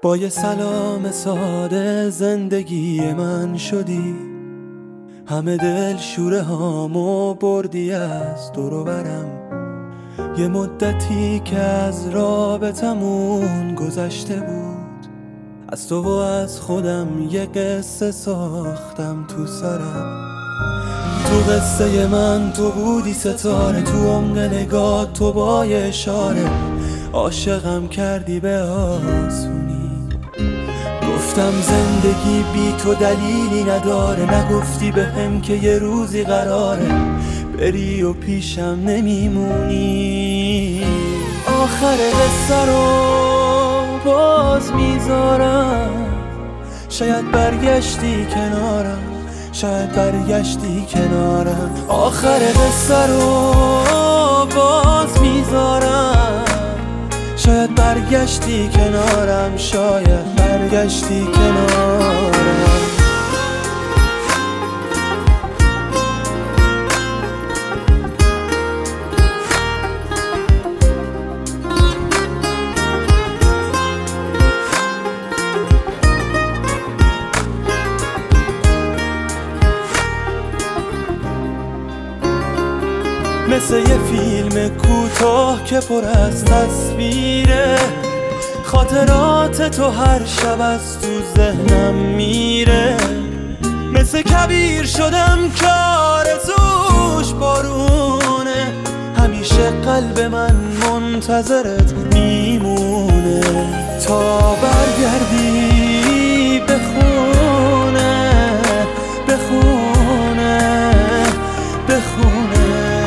با یه سلام ساده زندگی من شدی، همه دل شوره هامو بردی از دور و برم. یه مدتی که از رابطمون گذشته بود، از تو و از خودم یه قصه ساختم تو سرم. تو قصه من تو بودی ستاره، تو عمق نگاه تو با یه اشاره عاشقم کردی به آسونی. گفتم زندگی بی تو دلیلی نداره، نگفتی بهم که یه روزی قراره بری و پیشم نمیمونی. آخر قصه رو باز میذارم، شاید برگشتی کنارم، شاید برگشتی کنارم. آخر قصه رو باز میذارم، شاید برگشتی کنارم، شاید برگشتی کنارم. مثل یه فیلم کوتاه که پر از تصویره، خاطرات تو هر شب از تو ذهنم میره. مثل کبیر شدم که آرزوش بارونه، همیشه قلب من منتظرت میمونه تا برگردی به خونه، به خونه، به خونه.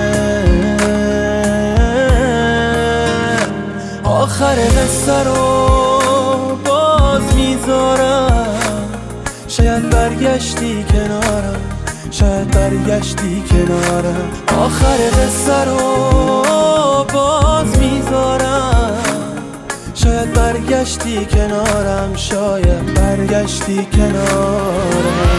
آخر قصه رو باز میذارم، شاید برگشتی کنارم، شاید برگشتی کنارم. آخر قصه رو باز میذارم، شاید برگشتی کنارم، شاید برگشتی کنارم.